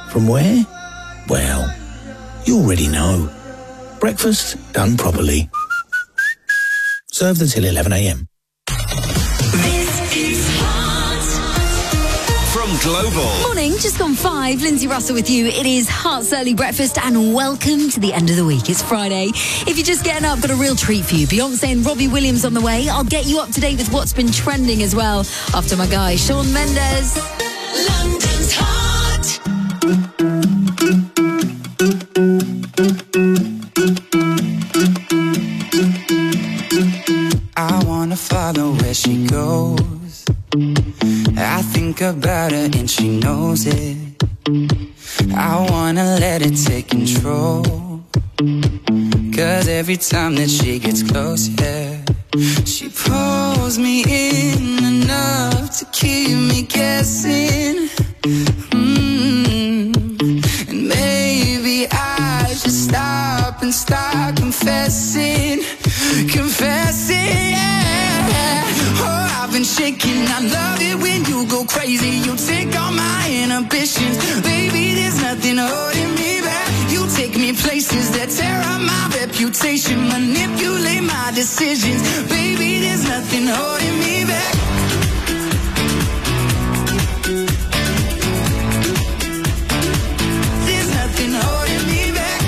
From where? Well, you already know. Breakfast done properly. Served until 11 a.m. Global. Morning, just gone 5. Lindsay Russell with you. It is Heart's Early Breakfast and welcome to the end of the week. It's Friday. If you're just getting up, got a real treat for you. Beyonce and Robbie Williams on the way. I'll get you up to date with what's been trending as well after my guy Shawn Mendes. London's Heart. I wanna follow where she goes. I think about her and she knows it. I wanna let it take control. 'Cause every time that she gets close, yeah, she pulls me in enough to keep me guessing. And maybe I should stop and start confessing. Confessing, yeah. Oh, I've been shaking, I love it when you go crazy. You take all my inhibitions. Baby, there's nothing holding me back. You take me places that tear up my reputation. Manipulate my decisions. Baby, there's nothing holding me back. There's nothing holding me back.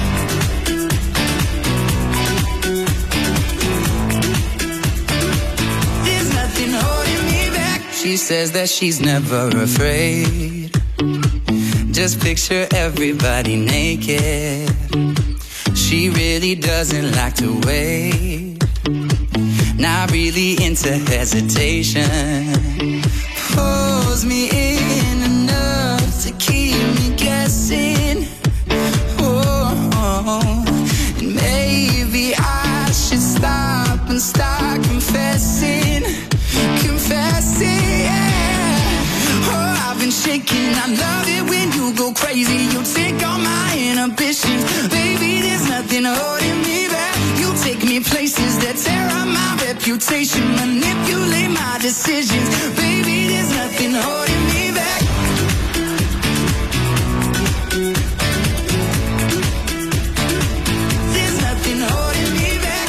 There's nothing holding me back. She says that she's never afraid. Just picture everybody naked. She really doesn't like to wait. Not really into hesitation. Pulls me in enough to keep me guessing. Oh, and maybe I should stop and start confessing. Confessing, yeah. Oh, I've been shaking, I love it when you go crazy. You take all my inhibitions. Baby, there's nothing holding me back. You take me places that tear up my reputation. Manipulate my decisions. Baby, there's nothing holding me back. There's nothing holding me back.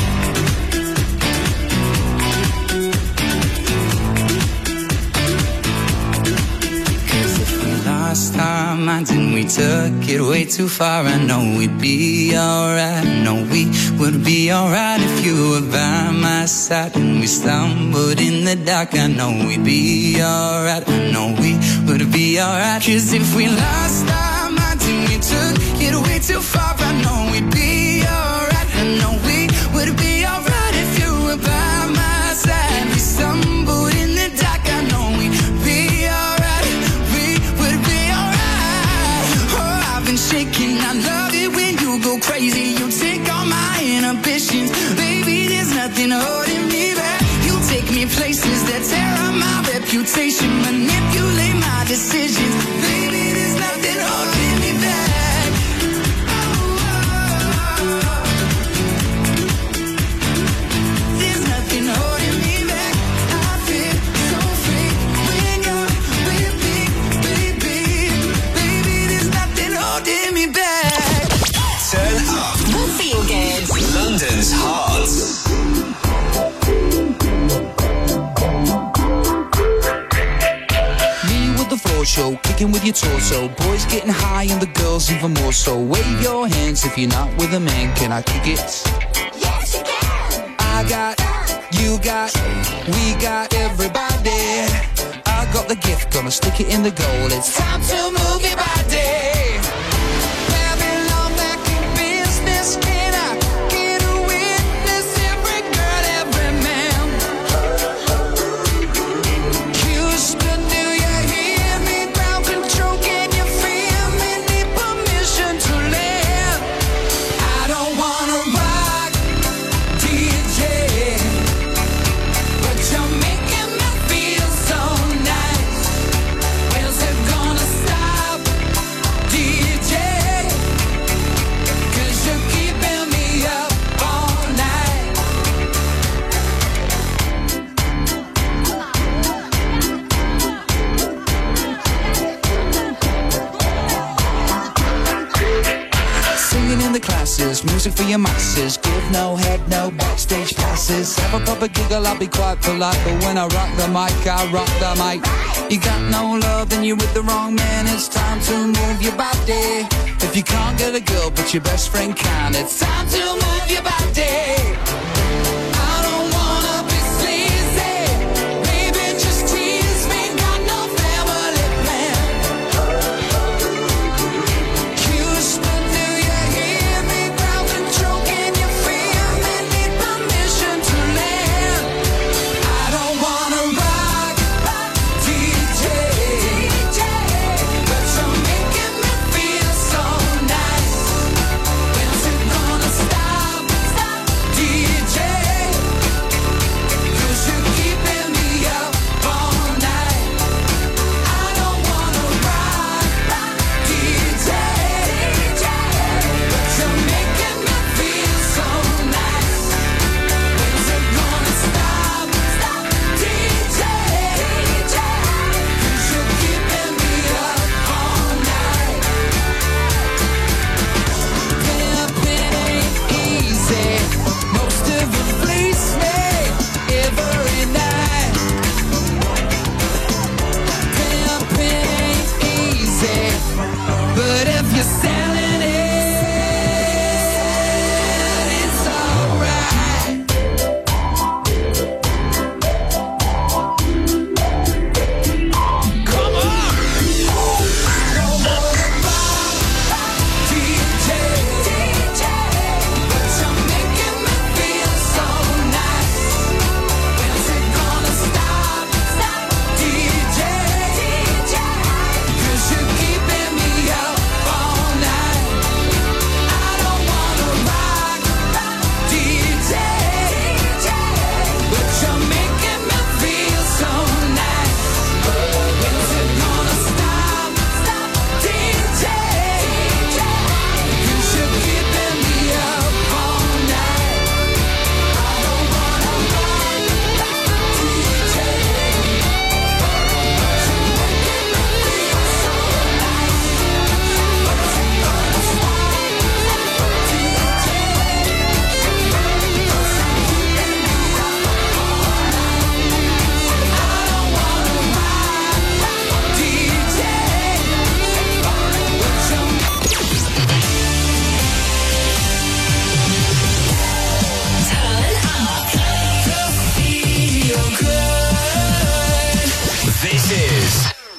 Lost our minds and we took it way too far. I know we'd be alright. I know we would be alright if you were by my side. And we stumbled in the dark. I know we'd be alright. I know we would be alright. 'Cause if we lost our minds and we took it way too far, I know we'd be alright. I know we would be alright if you were by my side. We stumbled in the dark. I know we'd be alright. Shaking, I love it when you go crazy. You take all my inhibitions. Baby, there's nothing holding me back. You take me places that tear up my reputation. Manipulate my decisions. Baby, there's nothing holding me back. There's nothing holding me back. I feel so free when you're with me, baby. Baby, there's nothing holding me back. Turn up. We'll feel good. London's Heart. Me with the floor show, kicking with your torso. Boys getting high and the girls even more so. Wave your hands if you're not with a man. Can I kick it? Yes, you can. I got, you got, we got everybody. I got the gift, gonna stick it in the goal. It's time to move your body. Babylon back in business. Can I get a witness? Every girl, every man. Houston, do you hear me? Ground control, can you feel me? Need permission to land. I don't wanna rock, DJ, but you're making me feel so nice. Where's it gonna stop? glasses, music for your masses. Give no head, no backstage passes. Have a proper giggle, I'll be quite polite, but when I rock the mic, I rock the mic. You got no love, then you're with the wrong man. It's time to move your body. If you can't get a girl, but your best friend can, it's time to move your body. I don't wanna be sleazy, baby, just tease me. Got no family plan. Kiss me, do you hear me? Ground and choking, you feel me? Need permission to land. I don't wanna rock, DJ, but you're making me feel so nice. When's it gonna stop, DJ? 'Cause you're keeping me up all night. I don't wanna rock, DJ, but you're making me feel so nice. When's it gonna stop, DJ? 'Cause you're keeping me up all night. Pimping ain't easy. Most of it fleece me every night. Pimping ain't easy, but if you're selling it, it's alright. Come on! DJ, but you're making me feel so nice. When's it gonna stop, DJ? 'Cause you're keeping me up all night. I don't wanna rock, DJ, but you're making me feel so nice. When's it gonna stop, DJ? 'Cause you're keeping me up all night. I don't wanna rock, DJ, but you're making me feel so nice. When's it gonna stop, DJ? 'Cause you're keeping me up all night. I don't wanna rock, DJ, but you're feel good. This is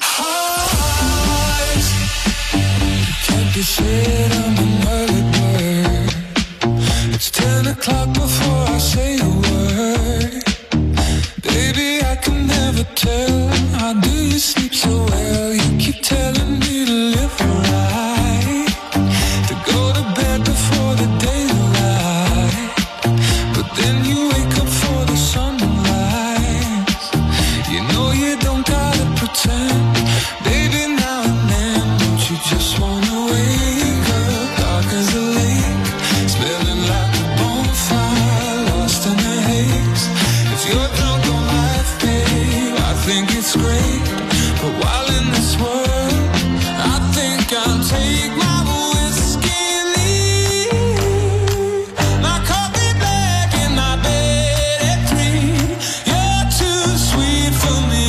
Heart can't be said under my word. It's 10 o'clock before I say a word. Baby, I can never tell. How do you sleep so well? You keep telling me to live right, to go to bed before the daylight, but then you wake up for the sunrise. You know you don't gotta pretend, baby, now and then. Don't you just wanna wake up dark as a lake, smelling like a bonfire, lost in the haze. If you're drunk on life, babe, I think it's great. But while in this world, I think I'll take my whiskey and leave. My coffee black and my bed at 3. You're too sweet for me.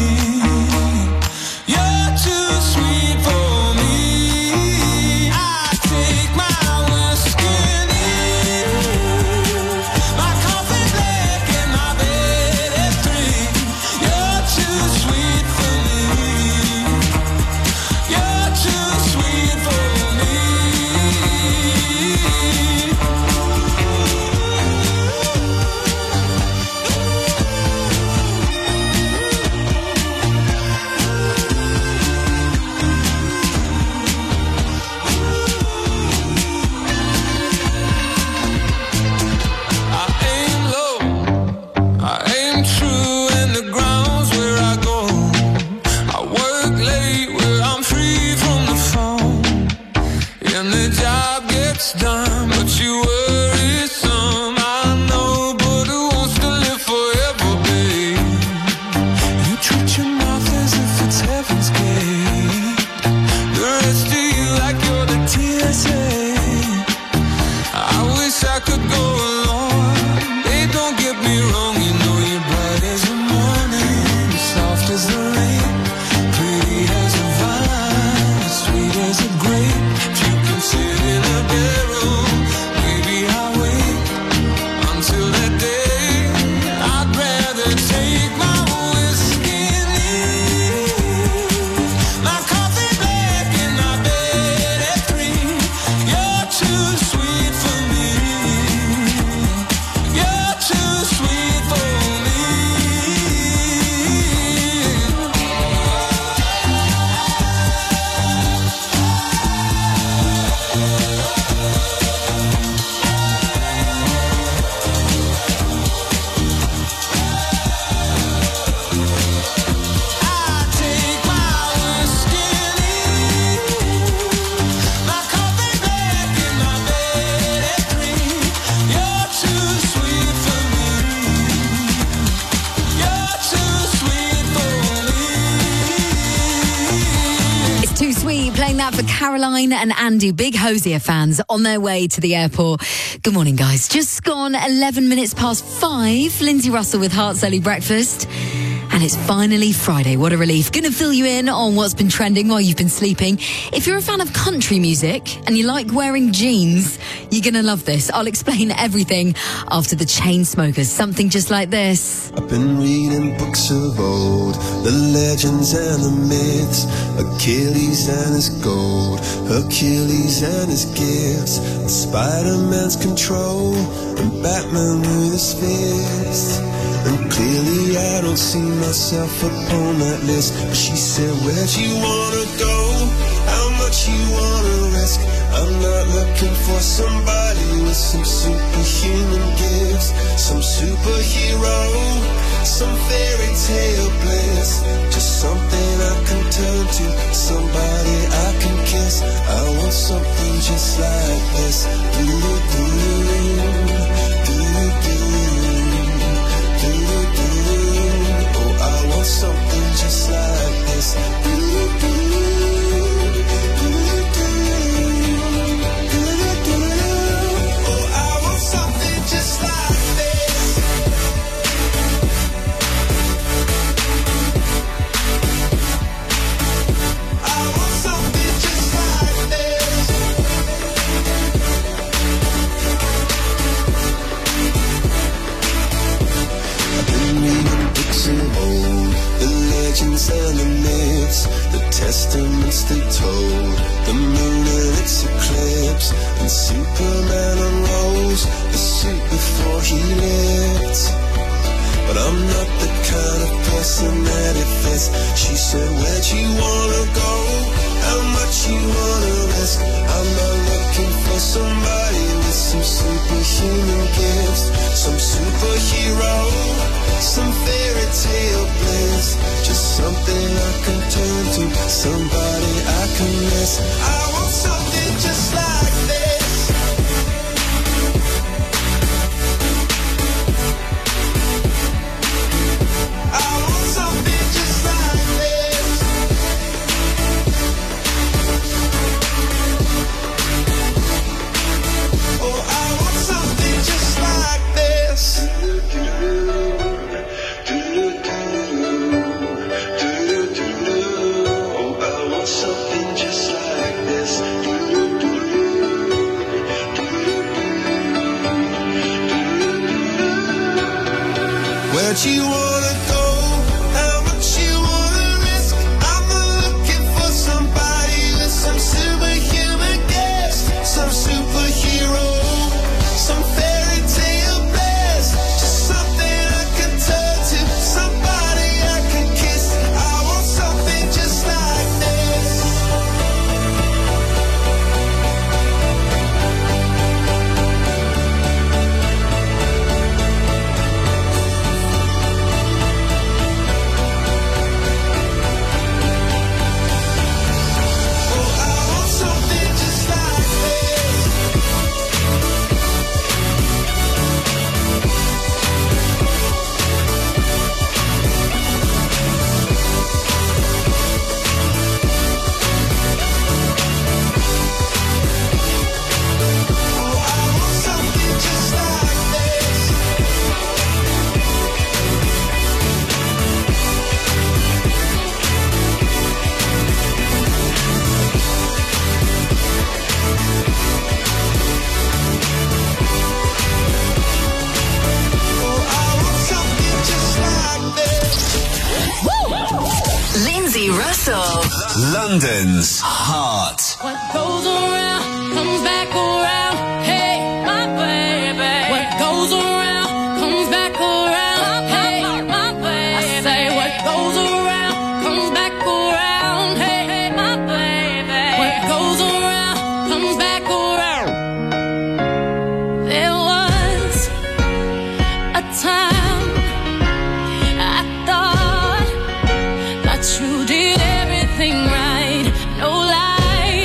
You're too sweet for me. I take my whiskey and leave. My coffee black and my bed at 3. You're too sweet for me. You're too sweet for me. I aim low, I aim true, and the ground's where I go. I work late where I'm free from the phone, and the job gets done, but you worry some. I know, but who wants to live forever, babe? You treat your mouth as if it's heaven's gate. The rest of you like you're the TSA. playing that for Caroline and Andy, big Hosier fans on their way to the airport. Good morning, guys. Just gone 11 minutes past 5. Lindsay Russell with Heart's Early Breakfast. And it's finally Friday. What a relief. Going to fill you in on what's been trending while you've been sleeping. If you're a fan of country music and you like wearing jeans, you're going to love this. I'll explain everything after the Chainsmokers. Something just like this. I've been reading books of old, the legends and the myths, Achilles and his gold, Hercules and his gifts, and Spider-Man's control, and Batman with his fists. And clearly I don't see myself upon that list. But she said, where'd you wanna go? How much you wanna risk? I'm not looking for somebody with some superhuman gifts, some superhero, some fairy tale bliss. Just something I can turn to, somebody I can kiss. I want something just like this. Something just like this. Oh, I want something just like this. I want something just like this. I've been reading books of old, the legends and the myths, the testaments they told, the moon and its eclipse, and Superman unrolls the suit before he lived. But I'm not the kind of person that it fits. She said, where'd you wanna go? How much you wanna risk? I'm not looking for somebody with some superhuman gifts, some superhero, some fairy tale bliss. Just something I can turn to, somebody I can miss. I want something just like this. I want something just like this. Oh, I want something just like this. Something just like this. Where'd you wanna go? How much you wanna risk? I'm not looking for somebody with some superhuman gifts, some superhero, some fairy tale bliss. Just something I can turn to, somebody I can kiss. I want something just like this. Lindsay Russell. London's Heart. What goes around comes back around. Hey, my baby. What goes around comes back around. Hey, my baby. I say what goes around comes back around. Hey, my baby. What goes around comes back around. There was a time I thought that you did everything right. No lie.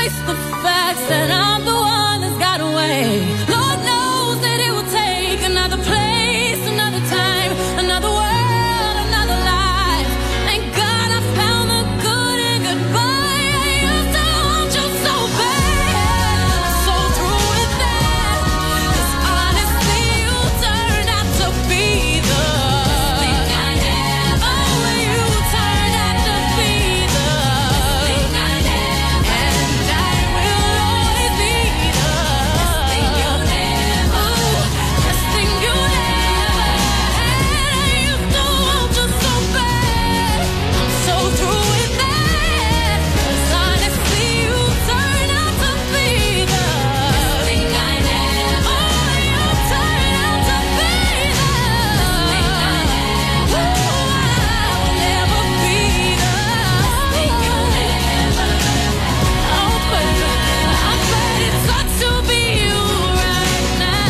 face the facts that I'm the one that's got away. Lord knows that it will take another place, another time, another world, another life. Thank God I found the good in goodbye. I used to want you so bad, so through with that. 'Cause honestly, you turned out to be the thing I never. Oh, you turned out to be the thing I never. And I will always be the thing you never. This thing you never had. I used to want you so bad. I'm so through with that. 'Cause honestly, you turned out to be the thing I never. Oh, you turned out to be the thing I never. I will never be the thing you never. Oh, but it sucks to be you right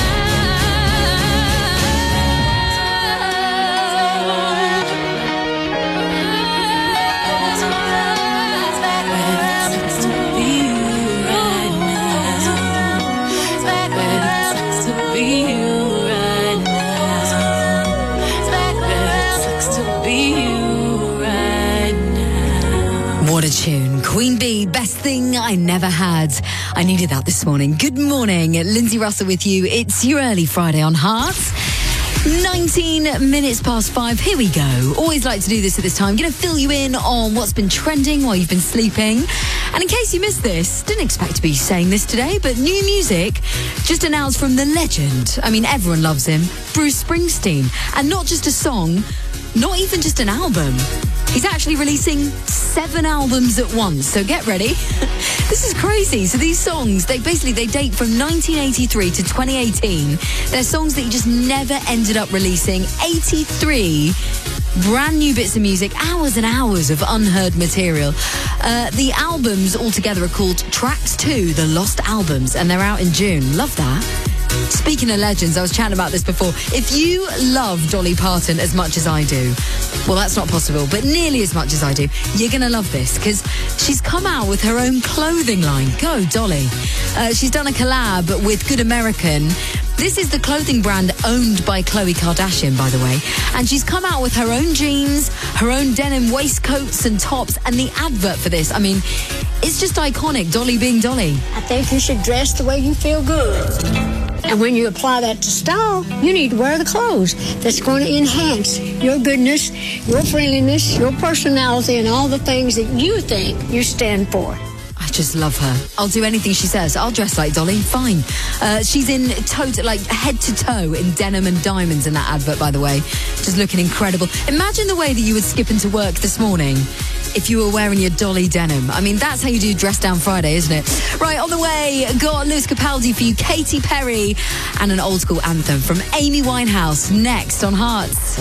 What a tune. Queen Bee, best thing I never had. I needed that this morning. Good morning. Lindsay Russell with you. It's your early Friday on Hearts. 19 minutes past 5. Here we go. Always like to do this at this time. Going to fill you in on what's been trending while you've been sleeping. And in case you missed this, didn't expect to be saying this today, but new music just announced from the legend. I mean, everyone loves him. Bruce Springsteen. And not just a song, not even just an album. He's actually releasing 7 albums at once, so get ready. This is crazy. So these songs, they date from 1983 to 2018. They're songs that he just never ended up releasing. 83 brand new bits of music, hours and hours of unheard material. The albums altogether are called Tracks 2, The Lost Albums, and they're out in June. Love that. Speaking of legends, I was chatting about this before. If you love Dolly Parton as much as I do, well, that's not possible, but nearly as much as I do, you're going to love this because she's come out with her own clothing line. Go, Dolly. She's done a collab with Good American. This is the clothing brand owned by Khloe Kardashian, by the way. And she's come out with her own jeans, her own denim waistcoats and tops, and the advert for this, I mean, it's just iconic, Dolly being Dolly. I think you should dress the way you feel good. And when you apply that to style, you need to wear the clothes that's going to enhance your goodness, your friendliness, your personality, and all the things that you think you stand for. I just love her. I'll do anything she says. I'll dress like Dolly, fine. She's in head to toe in denim and diamonds in that advert, by the way. Just looking incredible. Imagine the way that you would skip into work this morning if you were wearing your Dolly denim. I mean, that's how you do Dress Down Friday, isn't it? Right, on the way, got Lewis Capaldi for you, Katy Perry, and an old school anthem from Amy Winehouse next on Hearts.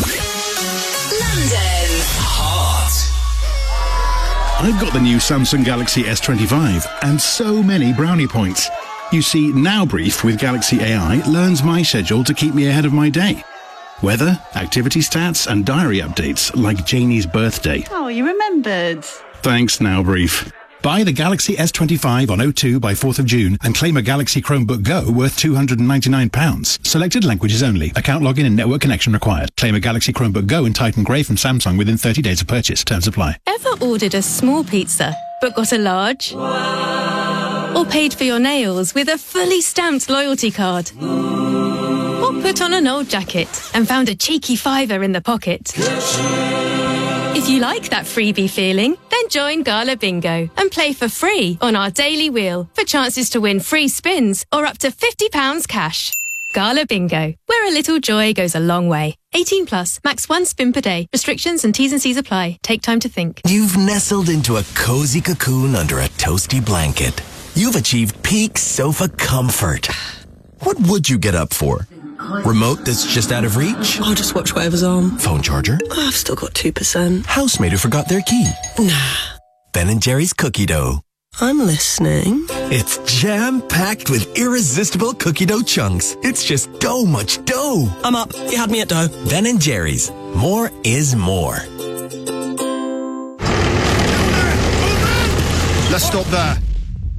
London. Heart. I've got the new Samsung Galaxy S25 and so many brownie points. You see, Now Brief with Galaxy AI learns my schedule to keep me ahead of my day. Weather, activity stats, and diary updates like Janie's birthday. Oh, you remembered. Thanks, Now Brief. Buy the Galaxy S25 on O2 by 4th of June and claim a Galaxy Chromebook Go worth £299. Selected languages only. Account login and network connection required. Claim a Galaxy Chromebook Go in Titan Grey from Samsung within 30 days of purchase. Terms apply. Ever ordered a small pizza but got a large? Wow. Or paid for your nails with a fully stamped loyalty card? Or put on an old jacket and found a cheeky £5 in the pocket? If you like that freebie feeling, then join Gala Bingo and play for free on our daily wheel for chances to win free spins or up to £50 cash. Gala Bingo, where a little joy goes a long way. 18 plus, max 1 spin per day. Restrictions and T's and C's apply. Take time to think. You've nestled into a cozy cocoon under a toasty blanket. You've achieved peak sofa comfort. What would you get up for? Remote that's just out of reach? I'll just watch whatever's on. Phone charger? Oh, I've still got 2%. Housemate who forgot their key? Nah. Ben & Jerry's cookie dough. I'm listening. It's jam-packed with irresistible cookie dough chunks. It's just dough much dough. I'm up. You had me at dough. Ben & Jerry's. More is more. Let's stop there.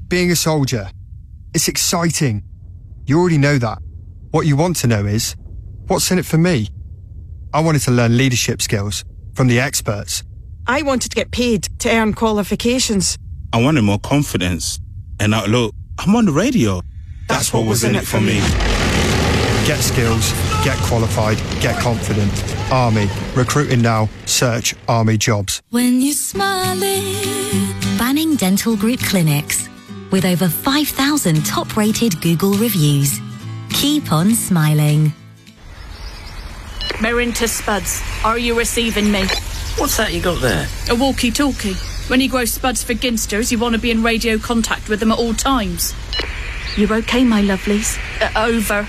being a soldier. It's exciting. You already know that. What you want to know is, what's in it for me? I wanted to learn leadership skills from the experts. I wanted to get paid to earn qualifications. I wanted more confidence. And now, look, I'm on the radio. That's what was in it for me. Get skills, get qualified, get confident. Army. Recruiting now. Search Army jobs. When you're smiling. Banning Dental Group clinics. With over 5,000 top-rated Google reviews. Keep on smiling. Mirren to Spuds. Are you receiving me? What's that you got there? A walkie-talkie. When you grow spuds for ginsters, you want to be in radio contact with them at all times. You okay, my lovelies? Over.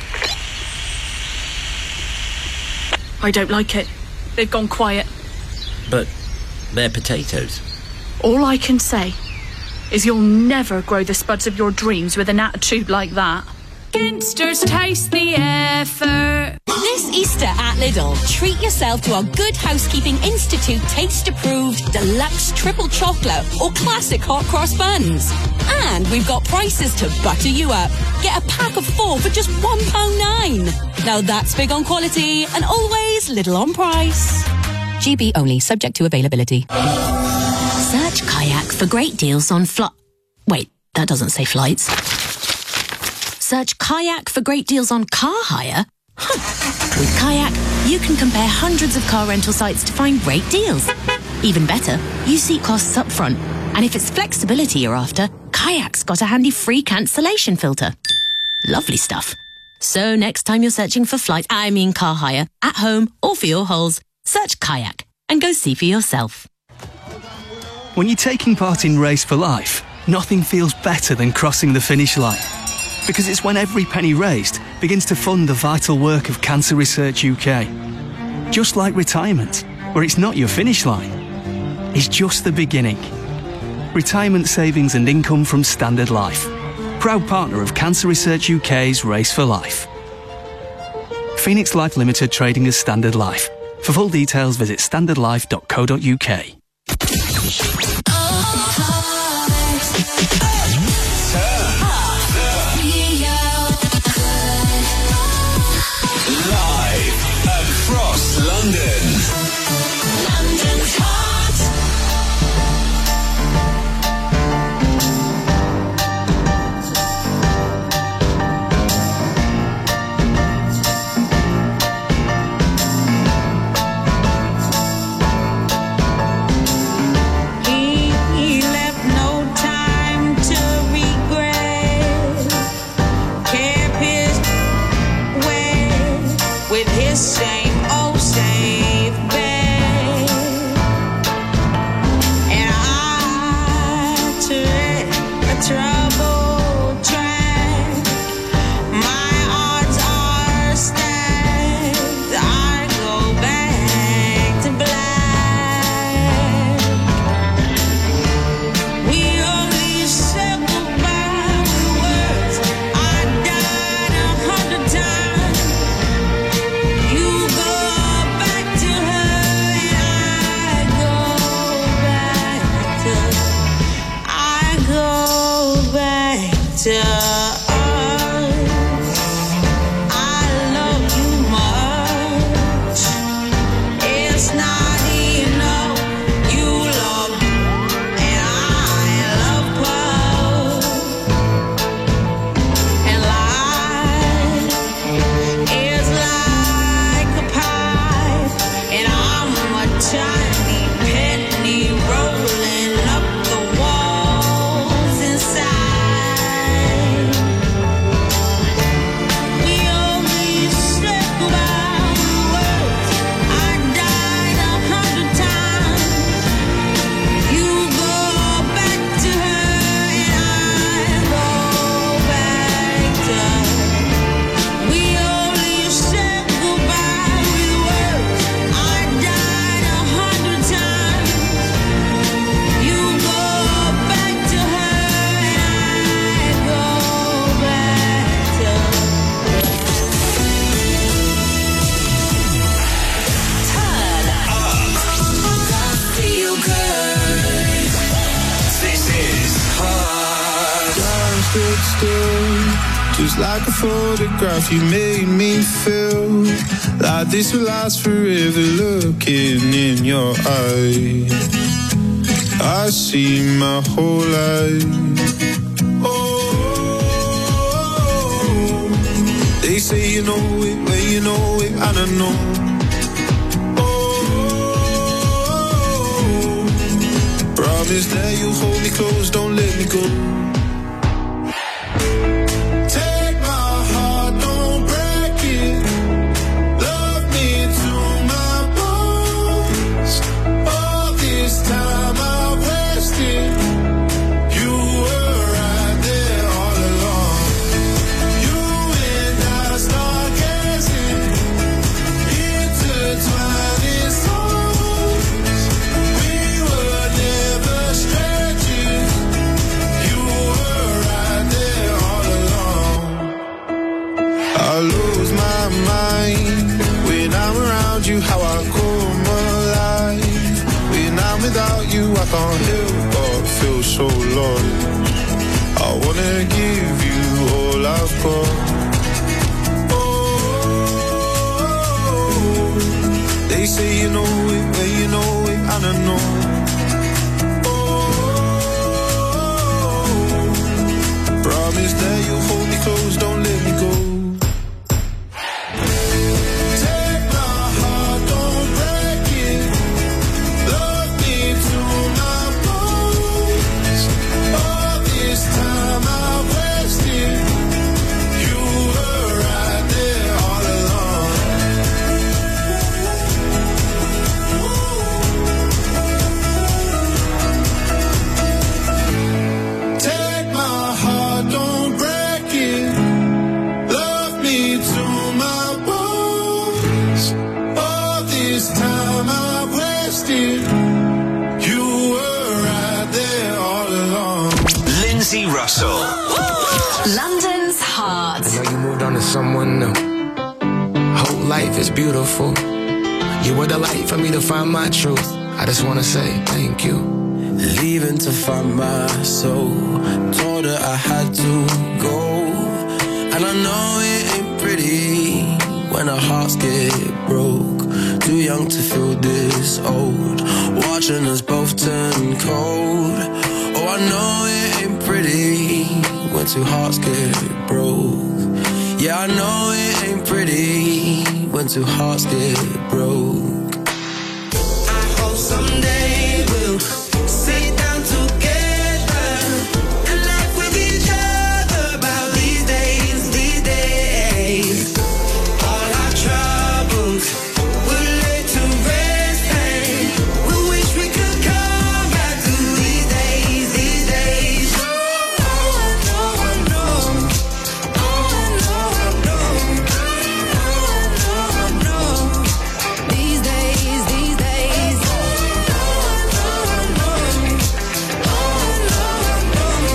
I don't like it. They've gone quiet. But they're potatoes. All I can say is you'll never grow the spuds of your dreams with an attitude like that. Ginsters taste the effort. This Easter at Lidl, treat yourself to our Good Housekeeping Institute taste-approved deluxe triple chocolate or classic hot cross buns. And we've got prices to butter you up. Get a pack of 4 for just £1.09. Now that's big on quality and always little on price. GB only, subject to availability. Search Kayak for great deals on Wait, that doesn't say flights. Search Kayak for great deals on car hire? With Kayak, you can compare hundreds of car rental sites to find great deals. Even better, you see costs up front. And if it's flexibility you're after, Kayak's got a handy free cancellation filter. Lovely stuff. So next time you're searching for car hire, at home or for your holes, search Kayak and go see for yourself. When you're taking part in Race for Life, nothing feels better than crossing the finish line. Because it's when every penny raised begins to fund the vital work of Cancer Research UK. Just like retirement, where it's not your finish line, it's just the beginning. Retirement savings and income from Standard Life. Proud partner of Cancer Research UK's Race for Life. Phoenix Life Limited trading as Standard Life. For full details, visit standardlife.co.uk. London's hot. He left no time to regret. Kept his way with his same old safe bet. And I took a troubled track. My odds are stacked. I go back to black. We only said goodbye with words. I died 100 times. You go back to her and I go back to us. I love you much. It's not enough. You love and I love both. And life is like a pie, and I'm a tiny penny rolling up the walls inside. We only said goodbye with words. I died 100 times. You go back to her and I go back to her. We only said goodbye with words. I died 100 times. You go back to her and I go back to her. Turn up. Feel good. This is hot. stood still, just like a photograph. You made me feel like this will last forever. Looking in your eyes, I see my whole life. They say you know it, well you know it, I don't know. Oh, promise that you'll hold me close, don't let me go. Take my heart, don't break it. Love me to my bones. All this time I wasted. You were right there all along. You and I start gazing, intertwining souls. We were never strangers. You were right there all along. I lose my mind when I'm around you, how I come alive. When I'm without you, I can't help but feel so lost. I wanna give you all I've got. Oh, they say you know it, well you know it, I don't know. Oh, promise that you'll hold me close, don't let me go. Take my heart, don't break it. Love me to my bones. All this time I wasted. You were right there all along. Take my heart, don't break it. Love me to my bones. All this time I wasted. You were right there all along. Lindsay Russell. London's Heart. I know you moved on to someone new. Whole life is beautiful. You were the light for me to find my truth. I just wanna say thank you. Leaving to find my soul. Told her I had to go. And I know it ain't pretty when our hearts get broke. Too young to feel this old. Watching us both turn cold. Oh, I know it ain't pretty when two hearts get broke. Yeah, I know it ain't pretty when two hearts get broke. I hope someday we'll sit down together and laugh with each other about these days, these days. All our troubles we'll lay to rest, and we wish we could come back to these days, these days. Oh, I know, I know. Oh, I know, I know. Oh, I know, I know. These days, these days. Oh, I know, I know. Oh, I know, I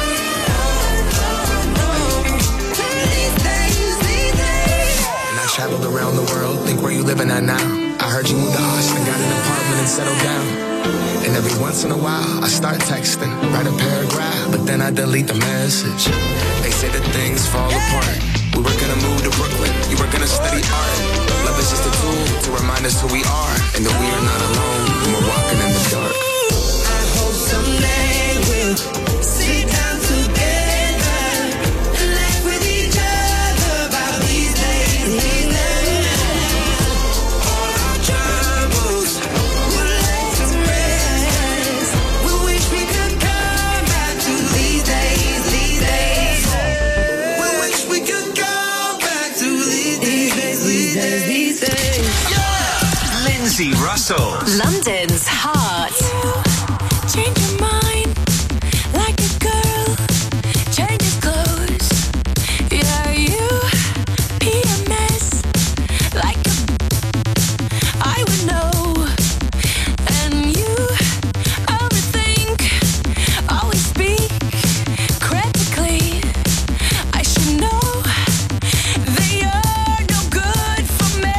know. These days, these days. And I traveled around the world, think where you living at now. I heard you moved to Austin, got an apartment and settled down. And every once in a while, I start texting, write a paragraph, but then I delete the message. They say that things fall apart. We were gonna move to Brooklyn, you were gonna study art. Love is just a tool to remind us who we are, and that we are not alone when we're walking in the dark. I hope someday we'll sit down together and laugh with each other about these days, these days. All our troubles will lay to rest. We wish we could come back to these days, these days. We wish we could come back to these days, these days, these days. Lindsay Russell. London's Heart. Change your mind like a girl changes clothes. Yeah, you PMS like I would know. And you overthink, always speak critically. I should know that you're no good for me.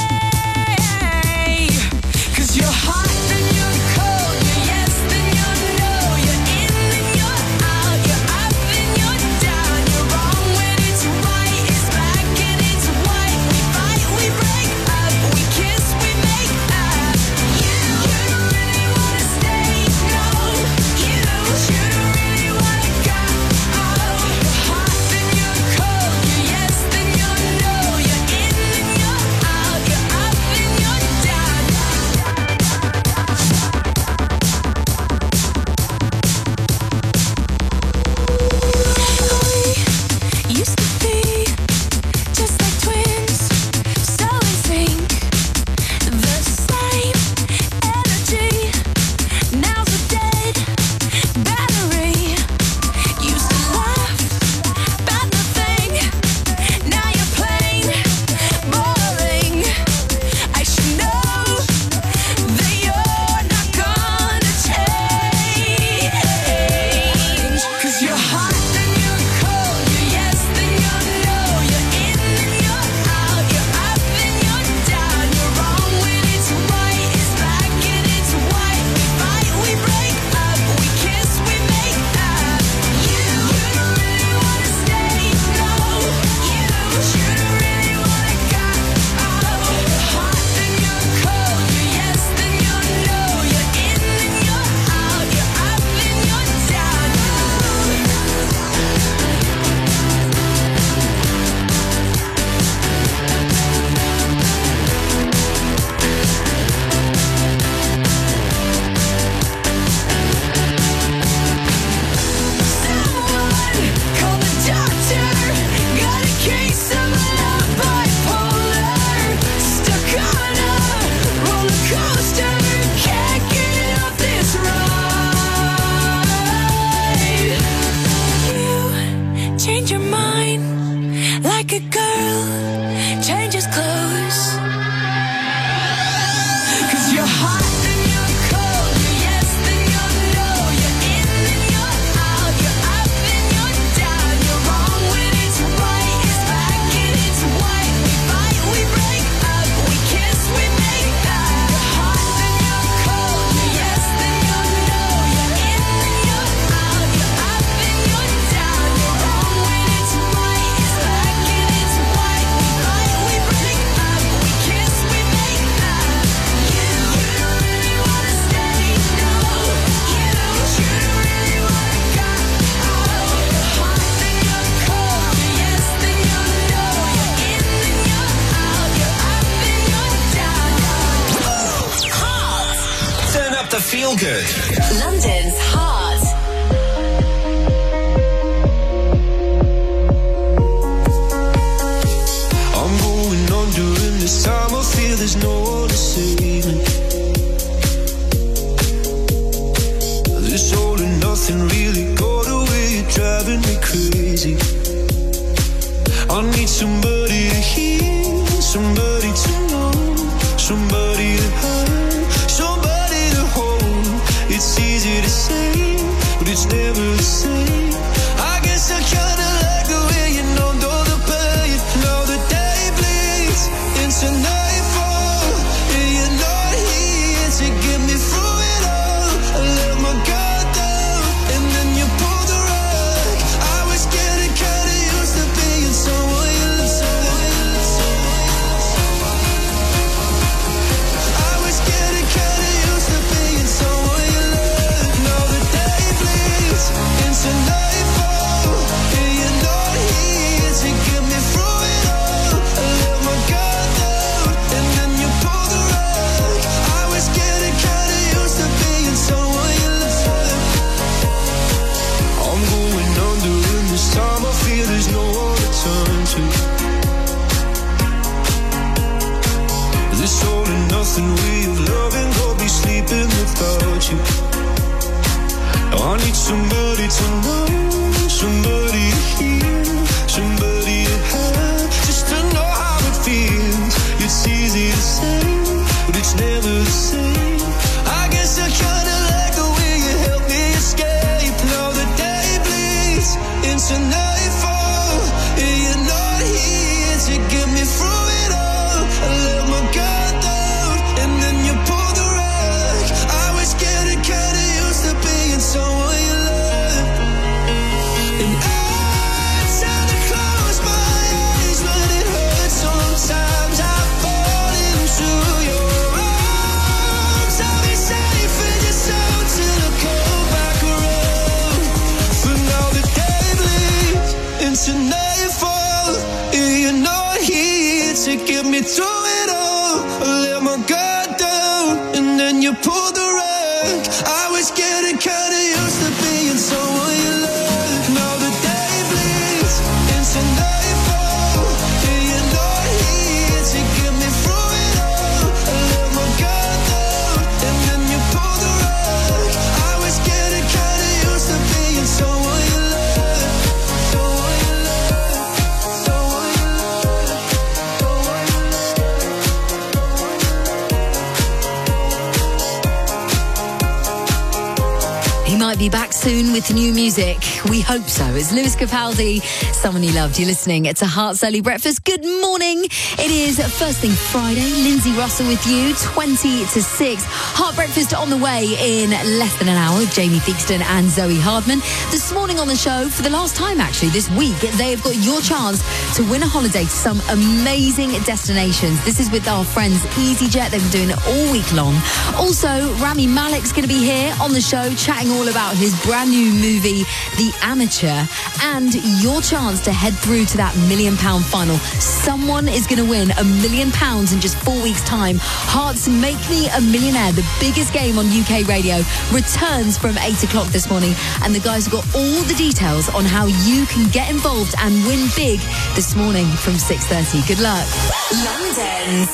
'Cause you're hot and you're cold, you're yes then you're Feel Good. London's heart. I'm going on during this time. I feel there's no one to save me. This all and nothing really got away. You're driving me crazy. I need somebody to hear, somebody to know, somebody to have, somebody to hold. It's easy to say, but it's never the same. I guess I kinda like the way you know the pain. Now the day bleeds into nightfall, and you're not here to get me through it all. I let my guard down, and then you pulled the rug. I was getting kinda used to being someone you love. I was getting kinda used to being someone you love. Now the day bleeds into nightfall, and you're not here to get me through it all. I let my guard down, and then you pulled the rug. I was getting kinda used to being someone you love. I'm going under in this time. I feel there's no one to turn to. This all and nothing way of loving, I'll be sleeping without you. I need somebody to know, somebody to hear, somebody to have, just to know how it feels. It's easy to say, but it's never the same. I guess I kinda like the way you help me escape. Now the day bleeds into nightfall, and you're not here to get me through it all. I let my guard down, and then you pulled the rug. I was getting kinda used to being someone you love. And I try to close my eyes, but it hurts sometimes. I fall into your arms. I'll be safe in your soul till I come back around. For now the day bleeds into nightfall, and you're not here to get me through it all. I let my guard down, and then you pulled the rug. I was getting kinda used to being someone you love. Now the day bleeds into nightfall, and you're not here to get me through it all. I let my guard down, and then you pulled the rug. I was getting kinda used to being someone you love. Someone you love. Someone you love. Someone you love. He might be back soon with new music. We hope so. It's Lewis Capaldi, Someone You Loved. You're listening to Heart's Early Breakfast. Good morning. It is First Thing Friday. Lindsay Russell with you, 20 to 6. Heart Breakfast on the way in less than an hour with Jamie Theakston and Zoe Hardman. This morning on the show, for the last time actually this week, they have got your chance to win a holiday to some amazing destinations. This is with our friends EasyJet. They've been doing it all week long. Also, Rami Malek's going to be here on the show chatting all about his brand new movie, The Amateur, and your chance to head through to that £1 million final. Someone is going to win £1 million in just 4 weeks' time. Hearts Make Me a Millionaire, the biggest game on UK radio, returns from 8 o'clock this morning, and the guys have got all the details on how you can get involved and win big this morning from 6:30. Good luck. London's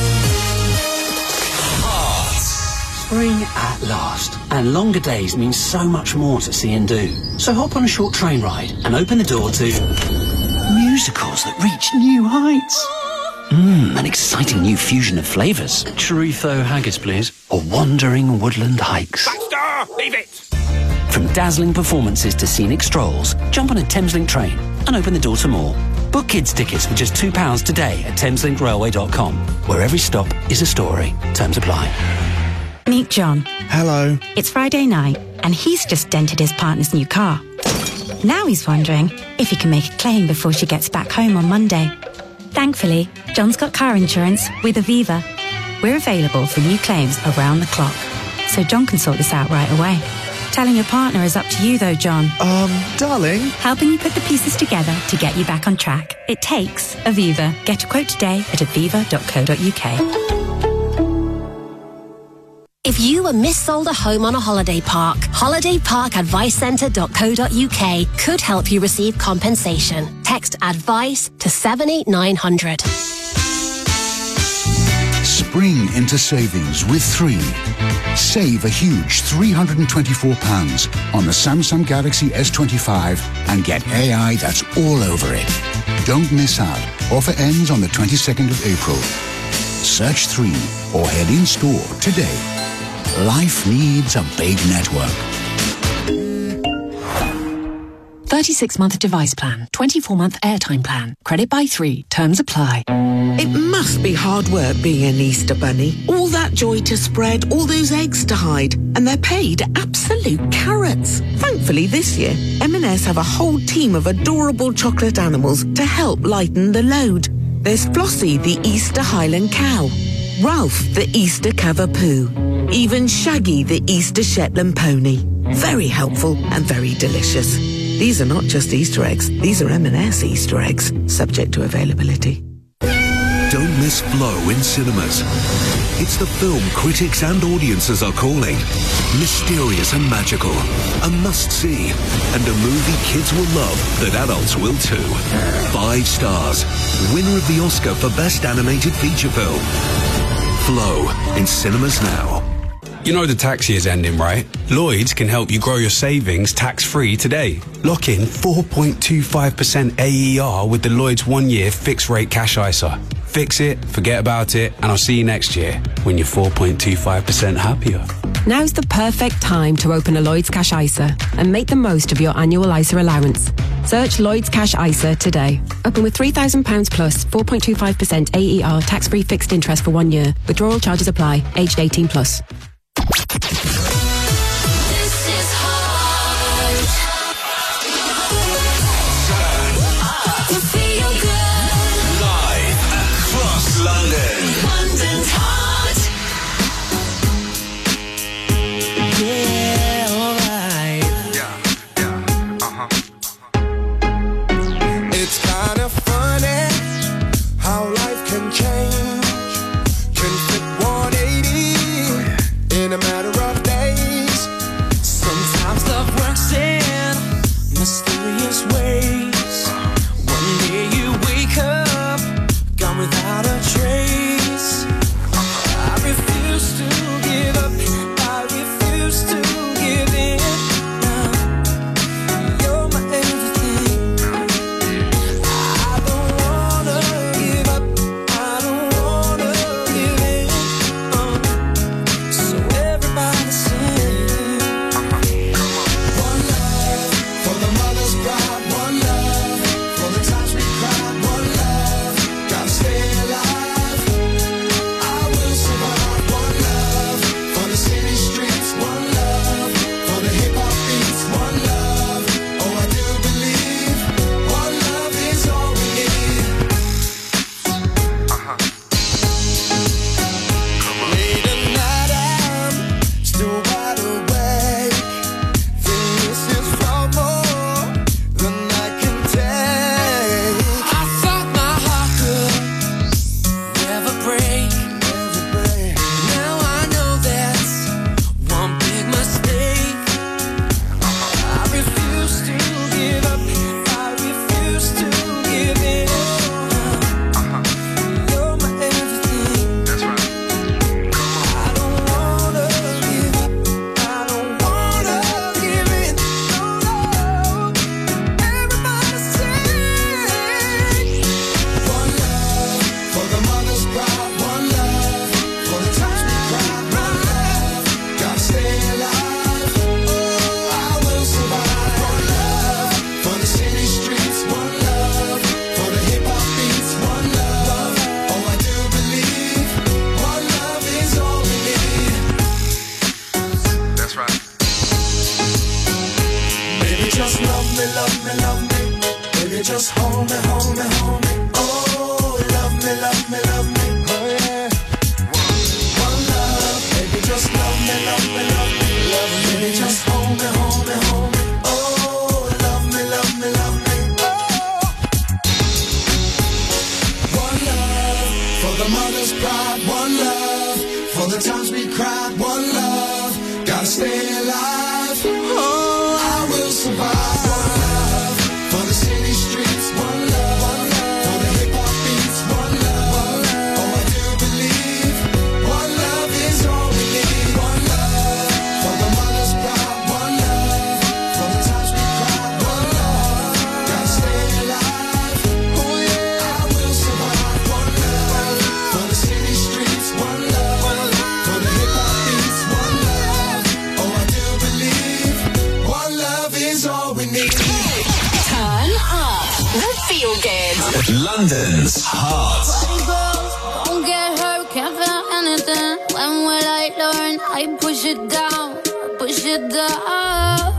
Spring at last, and longer days mean so much more to see and do. So hop on a short train ride and open the door to musicals that reach new heights. An exciting new fusion of flavours. Chorizo haggis, please. Or wandering woodland hikes. Baxter, leave it! From dazzling performances to scenic strolls, jump on a Thameslink train and open the door to more. Book kids' tickets for just £2 today at thameslinkrailway.com, where every stop is a story. Terms apply. Meet John. Hello. It's Friday night, and he's just dented his partner's new car. Now he's wondering if he can make a claim before she gets back home on Monday. Thankfully, John's got car insurance with Aviva. We're available for new claims around the clock, so John can sort this out right away. Telling your partner is up to you though, John. Darling. Helping you put the pieces together to get you back on track. It takes Aviva. Get a quote today at aviva.co.uk. If you were missold a home on a holiday park, holidayparkadvicecentre.co.uk could help you receive compensation. Text ADVICE to 78900. Spring into savings with 3. Save a huge £324 on the Samsung Galaxy S25 and get AI that's all over it. Don't miss out. Offer ends on the 22nd of April. Search 3 or head in store today. Life needs a big network. 36-month device plan, 24-month airtime plan. Credit by 3. Terms apply. It must be hard work being an Easter bunny. All that joy to spread, all those eggs to hide, and they're paid absolute carrots. Thankfully this year, M&S have a whole team of adorable chocolate animals to help lighten the load. There's Flossie, the Easter Highland cow, Ralph, the Easter Cavapoo, even Shaggy, the Easter Shetland pony. Very helpful and very delicious. These are not just Easter eggs, these are M&S Easter eggs, subject to availability. Don't miss Flow in cinemas. It's the film critics and audiences are calling mysterious and magical, a must-see, and a movie kids will love that adults will too. 5 stars, winner of the Oscar for Best Animated Feature Film. Flow in cinemas now. You know the tax year's ending, right? Lloyds can help you grow your savings tax-free today. Lock in 4.25% AER with the Lloyds 1-year fixed-rate cash ISA. Fix it, forget about it, and I'll see you next year when you're 4.25% happier. Now's the perfect time to open a Lloyds Cash ISA and make the most of your annual ISA allowance. Search Lloyds Cash ISA today. Open with £3,000 plus 4.25% AER tax-free fixed interest for 1 year. Withdrawal charges apply. Aged 18 plus. For the mother's pride, one love. For the times we cried, one love. alive. Oh, I will survive. One love for the city streets. One love for the hip hop beats. One love. Oh, I do believe one love is all we need. One love for the mother's pride. One love for the times we cried. One love, gotta stay alive. Oh yeah, I will survive. One love for the city streets. One love for the hip hop beats. One love. Oh, I do believe one love is all we need. Turn up the feel good. London's Heart. Don't get hurt, can't feel anything. When will I learn? I push it down, push it down.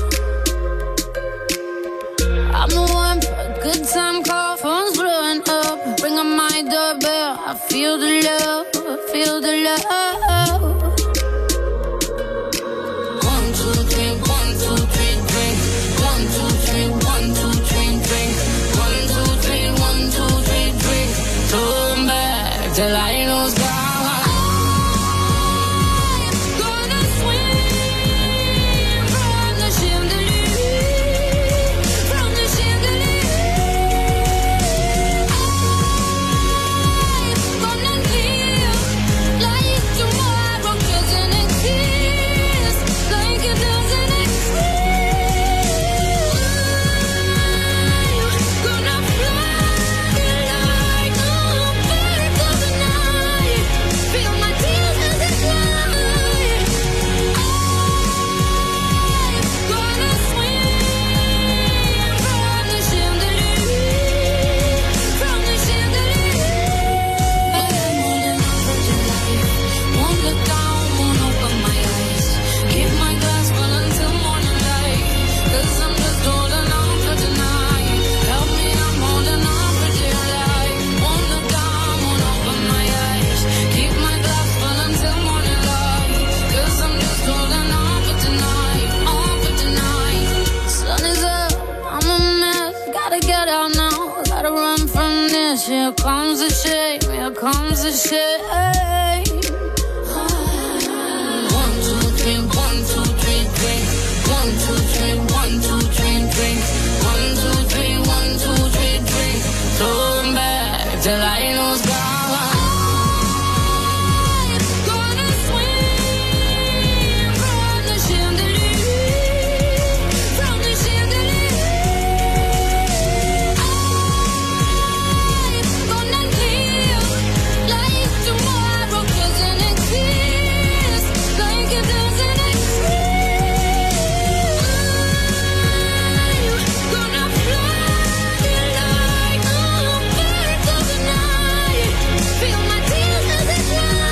I'm the one for a good time call. Phone's blowing up, ring on my doorbell. I feel the love, I feel the love. 1, 2, 3, 1, 2, 3, drink. 1, 2, 3, 1, 2, 3, drink. 1, 2, 3, 1, 2, 3, drink. Turn back till I lose God. Gonna swim from the chandelier, from the chandelier. Gonna live like tomorrow doesn't exist, like it doesn't exist. Gonna fly like a bird of the night. Feel my tears as they fly. Gonna swim from the chandelier, from the chandelier. I'm holding on for dear life. Won't look down, won't open my eyes. Keep my glass full until morning light. 'Cause I'm just holding on for tonight. Help me, I'm holding on for dear life. Won't look down, won't open my eyes. Keep my glass full until morning light. 'Cause I'm just holding on for tonight, on for tonight. Sun is up, I'm a mess. Gotta get out now, gotta run from this. Here comes the shame, here comes the shame. 1, 2, 3, 1, 2, 3, drink. 1, 2, 3, 1, 2, 3, drink. 1, 2, 3, 1, 2, 3, drink. Turn back till I lose God. Gonna swim from the chandelier, from the chandelier. Gonna live like tomorrow doesn't exist, like it doesn't exist. Gonna fly like a bird of the night. Feel my tears as they fly.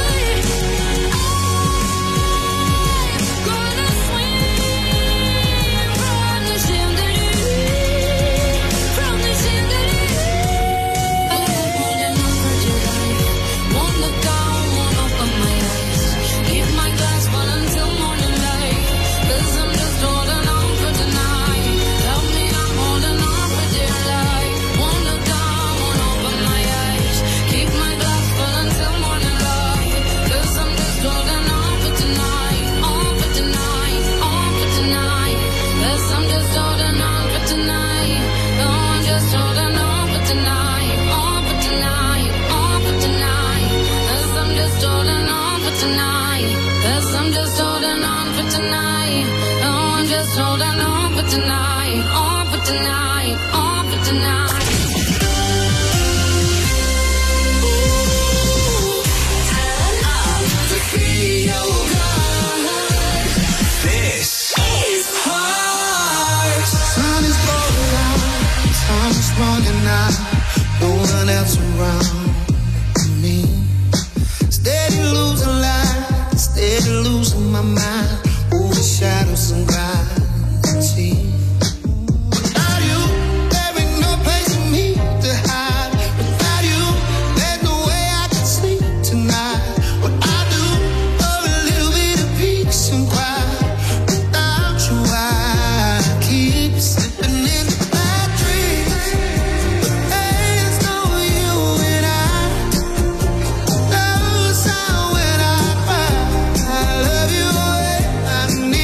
Gonna swim from the chandelier, from the chandelier. I'm holding on for dear life. Won't look down, won't open my eyes. Keep my glass full until morning light. 'Cause I'm just holding on for tonight. Help me, I'm holding on for dear life. Won't look down, won't open my eyes. Keep my glass full until morning light. 'Cause I'm just holding on for tonight, on for tonight, on for tonight. 'Cause I'm just holding on for tonight. No, I'm just holding on for tonight, on for tonight, on for tonight. 'Cause I'm just holding on for tonight. 'Cause I'm just holding on for tonight. No, I'm just holding on for tonight, on for tonight, on for tonight. Turn up to feel good. This is Heart. Sun is going out, time is running out. No one else around me. Steady losing light, steady losing my mind. Over shadows and gravity. Without you, there ain't no place for me to hide. Without you, there's no way I can sleep tonight. What I do for a little bit of peace and quiet. Without you, I keep slipping into bad dreams. But there's no you and I. Love sound when I cry. I love you when I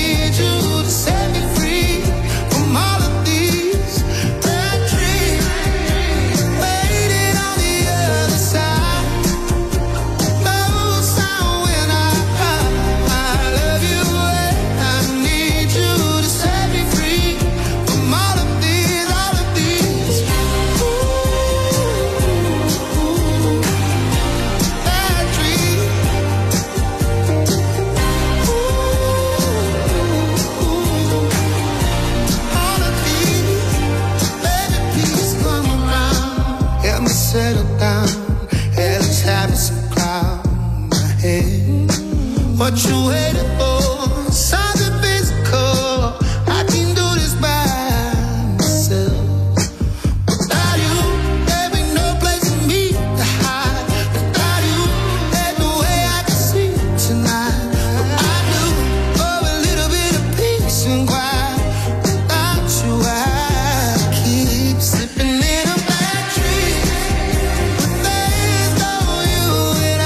what you waiting for. Something physical. I can do this by myself. Without you, there ain't no place for me to hide. Without you, there's no way I can sleep tonight. But I do for a little bit of peace and quiet. Without you, I keep slipping in a bad dream. But there's no you and I.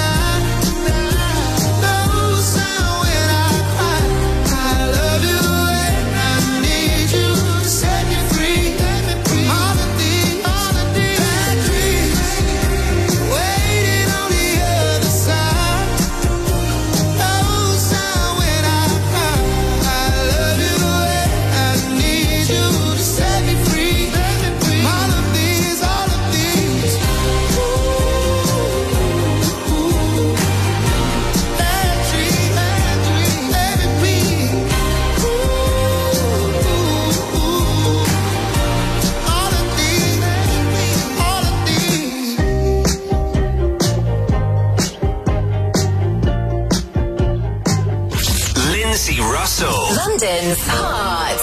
No sound when I cry. I love you and I need you to set me free. All of these bad dreams waiting on the other side. No sound when I cry. I love you and I need you to set me free. All of these bad dreams Lindsay Russell. London's Heart.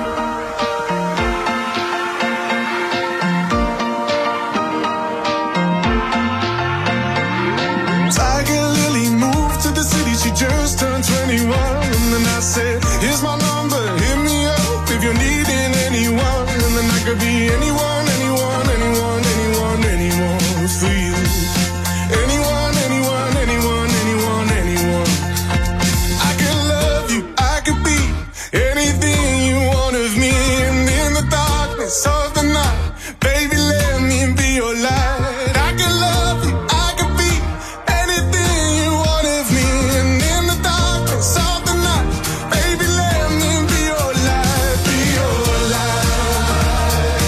Tiger Lily moved to the city, she just turned 21. And then I said, here's my number, hit me up if you're needing anyone. And then I could be anyone, anyone, anyone, anyone, anyone for you. Anyone, anyone, anyone, anyone, anyone. I could love you, I could be anything you want of me. And in the darkness of the night, baby, let me be your light. I could love you, I could be anything you want of me. And in the darkness of the night, baby, let me be your light. Be your light.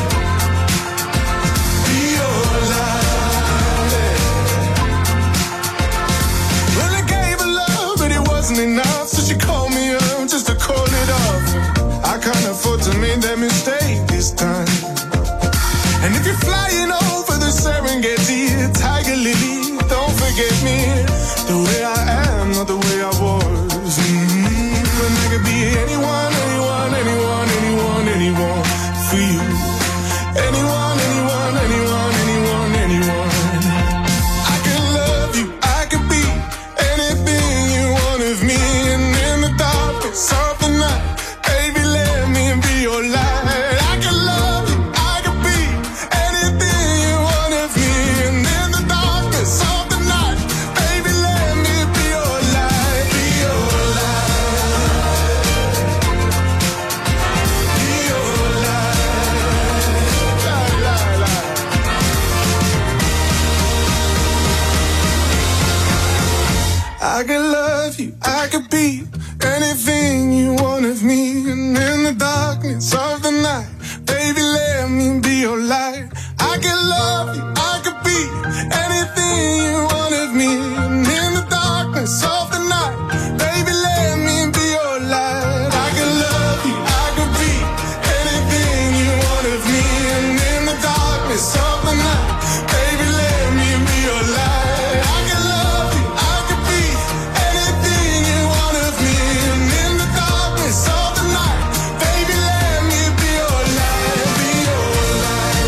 Be your light. Well, I gave her love, but it wasn't enough. So she called me up just to call it off. I can't afford to make that mistake this time. And if you're flying over the Serengeti, Tiger Lily, don't forget me. The way I am, not the way I was. And I could be anyone, anyone, anyone, anyone, anyone for you. Anyone, anyone, anyone, anyone, anyone. I could love you, I could be anything you want of me. And in the darkness of the night, baby, let me be your light. I could love you, I could be anything you want of me. And in the darkness of the night, baby, let me be your light. Be your light. Be your light. La, la, la. I could love you, I could be anything you want of me. And in the darkness of the night, baby, let me be your light. I could love you, I could be anything you want of me. And in the darkness of the night, baby, let me be your light. I could love you, I could be anything you want of me. And in the darkness of the night, baby, let me be your light. I could love you, I could be anything you want of me. And in the darkness of the night, baby, let me be your light. Be your light.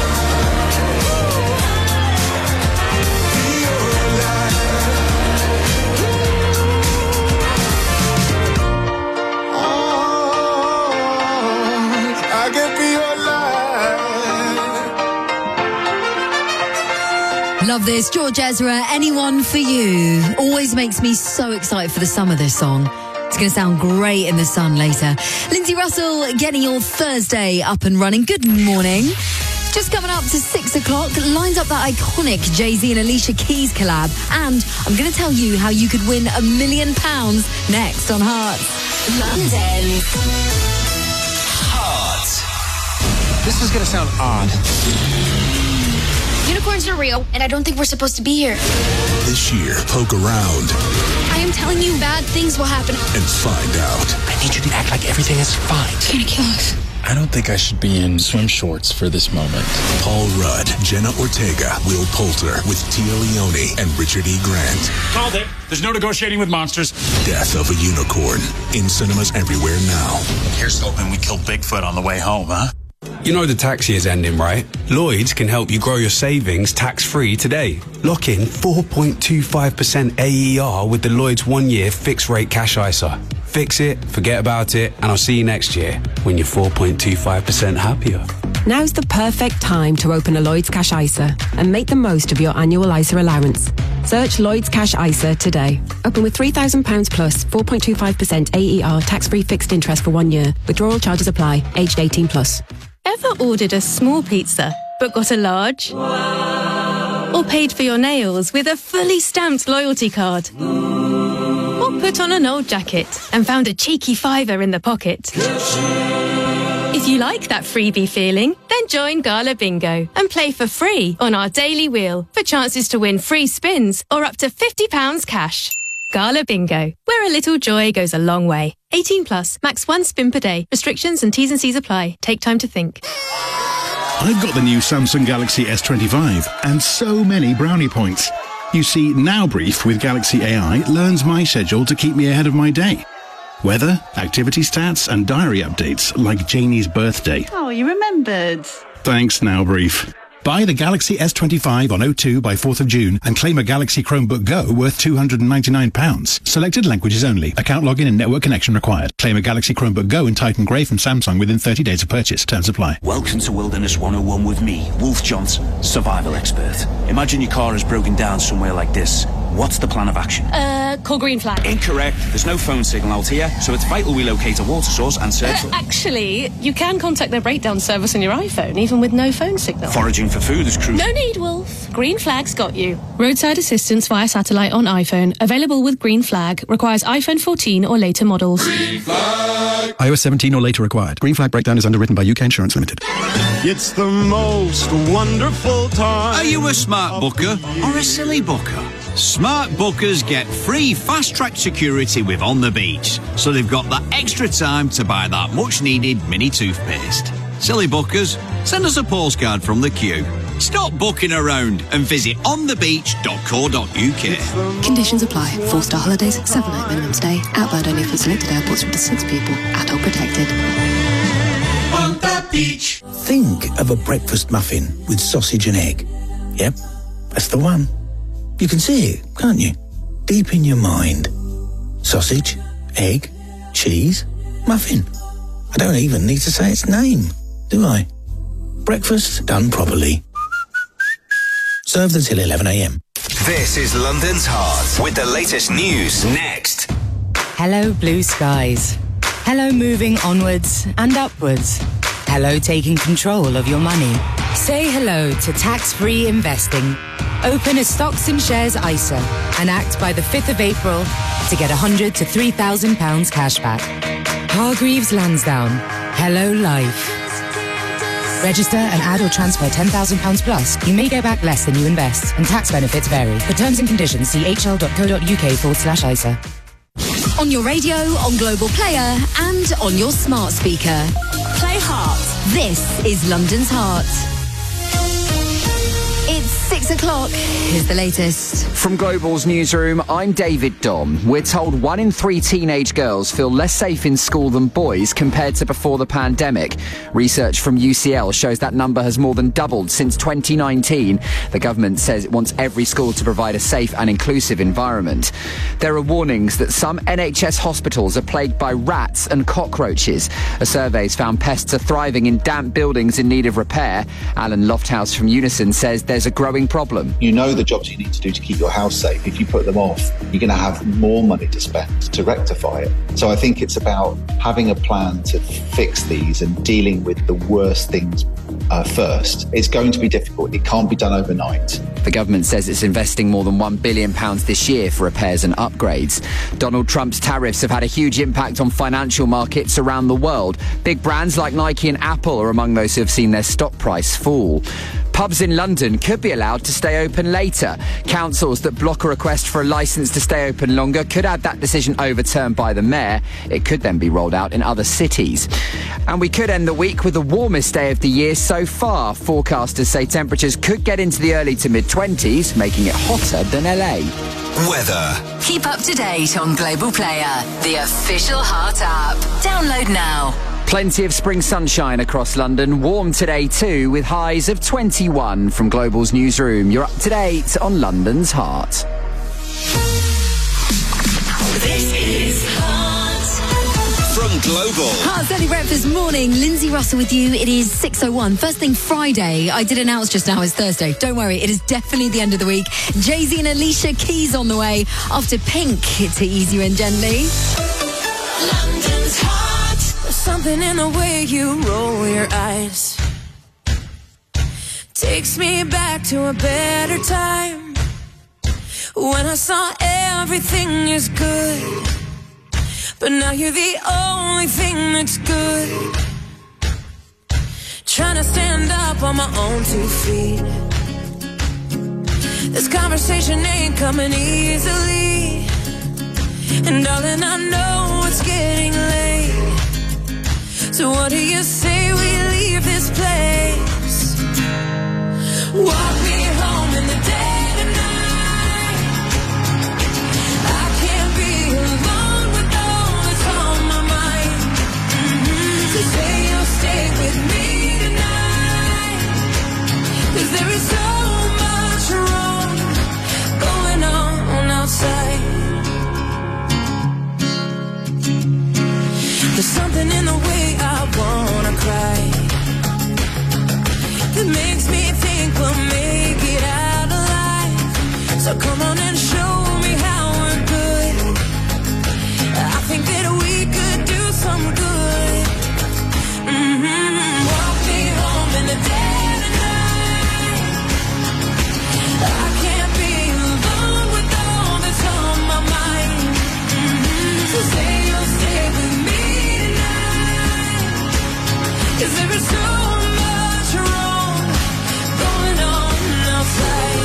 Be your light. Oh, I can be your light. Love this. George Ezra, Anyone for You. Always makes me so excited for the summer, this song. It's going to sound great in the sun later. Lindsay Russell getting your Thursday up and running. Good morning. Just coming up to 6 o'clock, lines up that iconic Jay-Z and Alicia Keys collab. And I'm going to tell you how you could win £1 million next on Hearts. London's Heart. This is going to sound odd. Unicorns are real, and I don't think we're supposed to be here. This year, poke around I am telling you, bad things will happen. and find out. I need you to act like everything is fine. It's gonna kill us. I don't think I should be in swim shorts for this moment. Paul Rudd, Jenna Ortega, Will Poulter with Tia Leone and Richard E. Grant. Called it. There's no negotiating with monsters. Death of a Unicorn. In cinemas everywhere now. Here's hoping we killed Bigfoot on the way home, huh? You know the tax year's ending, right? Lloyds can help you grow your savings tax-free today. Lock in 4.25% AER with the Lloyds 1-year fixed-rate cash ISA. Fix it, forget about it, and I'll see you next year when you're 4.25% happier. Now's the perfect time to open a Lloyds Cash ISA and make the most of your annual ISA allowance. Search Lloyds Cash ISA today. Open with £3,000 plus 4.25% AER tax-free fixed interest for 1 year. Withdrawal charges apply. Aged 18 plus. Ever ordered a small pizza but got a large? Or paid for your nails with a fully stamped loyalty card? Or put on an old jacket and found a cheeky fiver in the pocket? If you like that freebie feeling, then join Gala Bingo and play for free on our daily wheel for chances to win free spins or up to £50 cash. Gala Bingo, where a little joy goes a long way. 18 plus, max 1 spin per day. Restrictions and T's and C's apply. Take time to think. I've got the new Samsung Galaxy S25 and so many brownie points. You see, Now Brief with Galaxy AI learns my schedule to keep me ahead of my day. Weather, activity stats, and diary updates like Janie's birthday. Oh, you remembered. Thanks, Now Brief. Buy the Galaxy S25 on O2 by 4th of June and claim a Galaxy Chromebook Go worth £299. Selected languages only. Account login and network connection required. Claim a Galaxy Chromebook Go in Titan Grey from Samsung within 30 days of purchase. Terms apply. Welcome to Wilderness 101 with me, Wolf Johnson, survival expert. Imagine your car has broken down somewhere like this. What's the plan of action? Call Green Flag. Incorrect. There's no phone signal out here, so it's vital we locate a water source and search for... Actually, you can contact their breakdown service on your iPhone, even with no phone signal. Foraging for food is crucial. No need, Wolf. Green Flag's got you. Roadside assistance via satellite on iPhone. Available with Green Flag. Requires iPhone 14 or later models. Green Flag. iOS 17 or later required. Green Flag breakdown is underwritten by UK Insurance Limited. It's the most wonderful time. Are you a smart booker or a silly booker? Smart bookers get free fast-track security with On the Beach, so they've got that extra time to buy that much-needed mini toothpaste. Silly bookers, send us a postcard from the queue. Stop booking around and visit onthebeach.co.uk. Conditions apply. 4-star holidays, 7-night minimum stay. Outbound only from selected airports with 6 people. Adult protected. On the beach. Think of a breakfast muffin with sausage and egg. Yep, that's the one. You can see it, can't you? Deep in your mind. Sausage, egg, cheese, muffin. I don't even need to say its name, do I? Breakfast done properly. Served until 11 a.m. This is London's Heart with the latest news next. Hello, blue skies. Hello, moving onwards and upwards. Hello, taking control of your money. Say hello to tax-free investing. Open a stocks and shares ISA and act by the 5th of April to get £100 to £3,000 cash back. Hargreaves Lansdowne. Hello, life. Register and add or transfer £10,000 plus. You may get back less than you invest, and tax benefits vary. For terms and conditions, see hl.co.uk/ISA. On your radio, on Global Player, and on your smart speaker. Play Heart. This is London's Heart. It's 6 o'clock. Here's the latest. From Global's newsroom, I'm David Dom. We're told 1 in 3 teenage girls feel less safe in school than boys compared to before the pandemic. Research from UCL shows that number has more than doubled since 2019. The government says it wants every school to provide a safe and inclusive environment. There are warnings that some NHS hospitals are plagued by rats and cockroaches. A survey's found pests are thriving in damp buildings in need of repair. Alan Lofthouse from Unison says there's a growing problem. You know the jobs you need to do to keep your house safe. If you put them off, you're going to have more money to spend to rectify it. So I think it's about having a plan to fix these and dealing with the worst things first. It's going to be difficult. It can't be done overnight. The government says it's investing more than £1 billion this year for repairs and upgrades. Donald Trump's tariffs have had a huge impact on financial markets around the world. Big brands like Nike and Apple are among those who have seen their stock price fall. Pubs in London could be allowed to stay open later. Councils that block a request for a licence to stay open longer could have that decision overturned by the mayor. It could then be rolled out in other cities. And we could end the week with the warmest day of the year so far. Forecasters say temperatures could get into the early to mid-20s, making it hotter than LA. Weather. Keep up to date on Global Player, the official Heart app. Download now. Plenty of spring sunshine across London. Warm today too, with highs of 21 from Global's newsroom. You're up to date on London's Heart. This is Heart. From Global. Heart's Early Breakfast morning. Lindsay Russell with you. It is 6:01. First thing Friday. I did announce just now it's Thursday. Don't worry, it is definitely the end of the week. Jay-Z and Alicia Keys on the way after Pink to Ease You In Gently. London's Heart. There's something in the way you roll your eyes. Takes me back to a better time when I saw everything is good. But now you're the only thing that's good. Trying to stand up on my own 2 feet. This conversation ain't coming easily. And darling, I know it's getting late. So what do you say we leave this place? Walk me home in the dead of night. I can't be alone with all that's on my mind. So say you'll stay with me tonight. 'Cause there is so much wrong going on outside. There's something in the way I wanna cry that makes me think we'll make it out alive. So come on and show me how we're good. I think that we could do some good. Walk me home in the dead of night. I can't be alone with all that's on my mind. So say you'll stay with me. 'Cause there is so much wrong going on outside.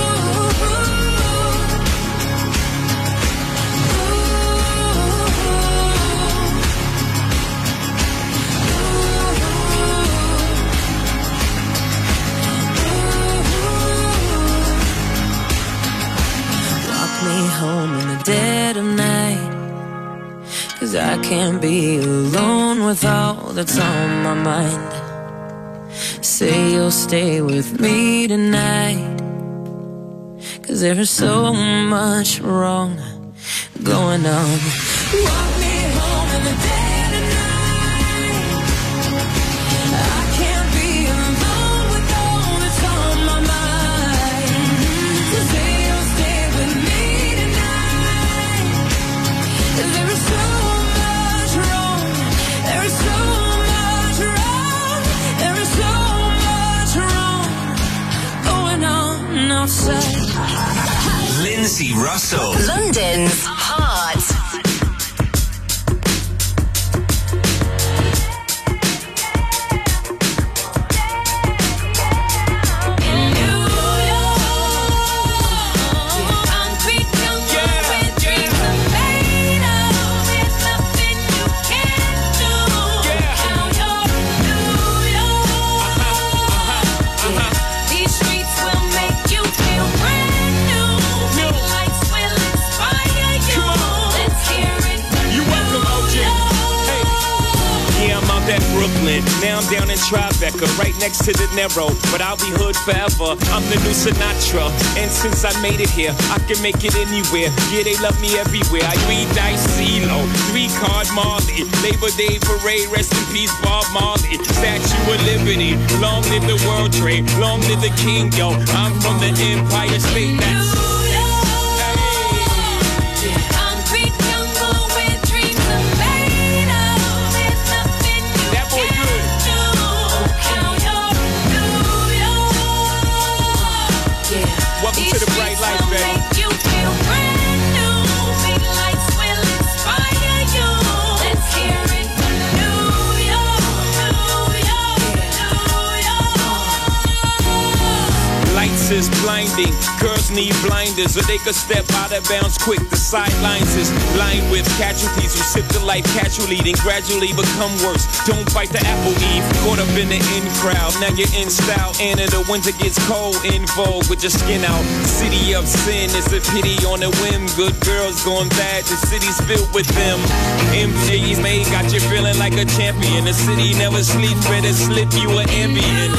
Walk me home in the dead of night. 'Cause I can't be alone with all that's on my mind. Say you'll stay with me tonight. 'Cause there is so much wrong going on. Walk me home in the dead of night. I can't be alone with all that's on my mind. So say you'll stay with me tonight. 'Cause there is so much wrong. There is so much wrong. There is so much wrong going on outside. Lindsay Russell. London's Heart. Brooklyn, now I'm down in Tribeca, right next to the Narrow, but I'll be hood forever. I'm the new Sinatra, and since I made it here, I can make it anywhere. Yeah, they love me everywhere. I 3-dice CeeLo, 3-card Marley, Labor Day Parade, rest in peace Bob Marley, Statue of Liberty, long live the World Trade, long live the King, yo. I'm from the Empire State. That's welcome to the bright light, baby. Make you feel brand new. Big lights will inspire you. Let's hear it from New York, New York, New York. blinding. Girls need blinders so they could step out of bounds quick. The sidelines is lined with casualties who sip the life casually, then gradually become worse. Don't bite the apple, Eve. Caught up in the in crowd, now you're in style. And in the winter gets cold, in vogue with your skin out. City of sin, it's a pity on a whim. Good girls gone bad, the city's filled with them. MJ's made, got you feeling like a champion. The city never sleeps, better slip you an ambient.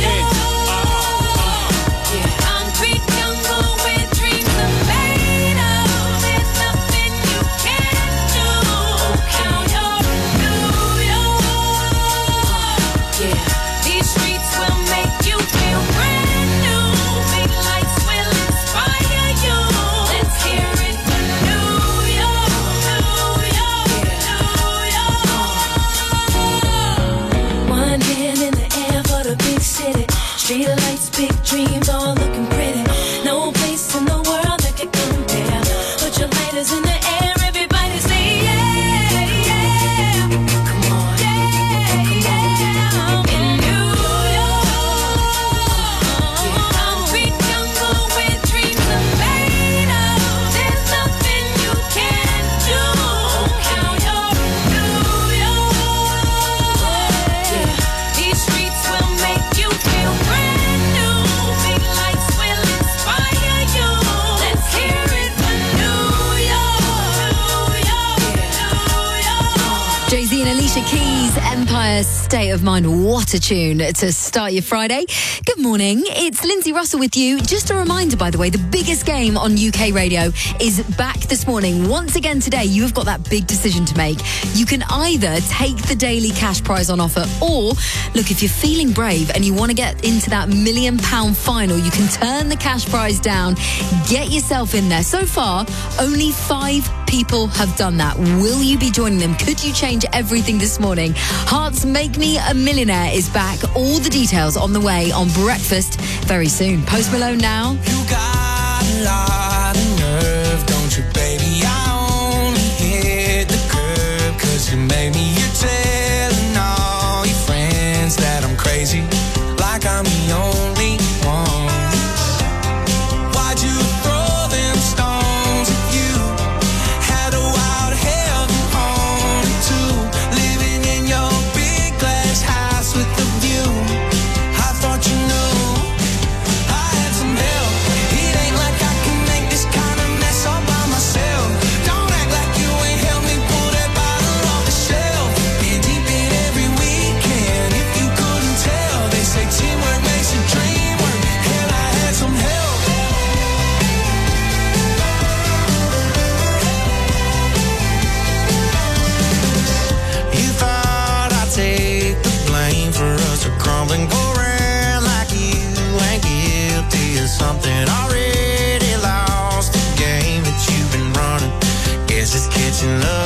Street lights, big dreams, all looking pretty. No place in the world that could compare. Put your lighters in the air, everybody say yeah, yeah. Come on, yeah, yeah. In New York, concrete jungle where dreams are made of. There's nothing you can't do. Count your New York. Yeah. These streets will make you feel brand. Jay-Z and Alicia Keys, Empire State of Mind. What a tune to start your Friday. Good morning. It's Lindsay Russell with you. Just a reminder, by the way, the biggest game on UK radio is back this morning. Once again today, you have got that big decision to make. You can either take the daily cash prize on offer or, look, if you're feeling brave and you want to get into that £1 million final, you can turn the cash prize down, get yourself in there. So far, only 5 people have done that. Will you be joining them? Could you change everything this morning? Heart's Make Me a Millionaire is back. All the details on the way on Breakfast very soon. Post Malone now. You got a lot of nerve, don't you, baby? I only hit the curb 'cause you made me. You're telling all your friends that I'm crazy, like I'm the only one. Why'd you throw them stones at you? Had a wild heaven haunted too, living in your big glass house with the view. I thought you knew I had some help. It ain't like I can make this kind of mess all by myself. Don't act like you ain't helped me pull that bottle off the shelf. Been deep in every weekend. If you couldn't tell, they say teamwork makes the dream work. Hell, I had some help. You thought I'd take the blame for us to crumble and go around like you ain't guilty of something. Already lost the game that you've been running. Guess it's catching up